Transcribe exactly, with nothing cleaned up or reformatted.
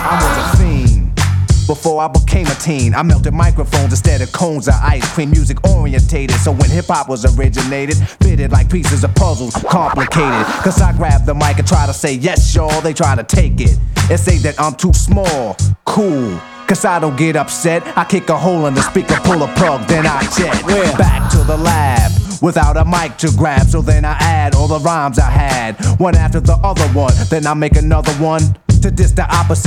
I was a fiend before I became a teen. I melted microphones instead of cones of ice cream. Music orientated, so when hip-hop was originated, fitted like pieces of puzzles, complicated. Cause I grab the mic and try to say yes, y'all, they try to take it and say that I'm too small. Cool, cause I don't get upset. I kick a hole in the speaker, pull a plug, then I jet. We're back to the lab without a mic to grab. So then I add all the rhymes I had, one after the other one. Then I make another one to diss the opposite.